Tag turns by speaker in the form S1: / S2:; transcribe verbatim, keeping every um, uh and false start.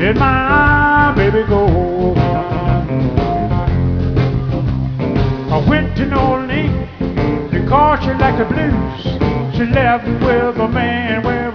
S1: let my baby go. I went to New Orleans because she liked the blues. She left with a man, well,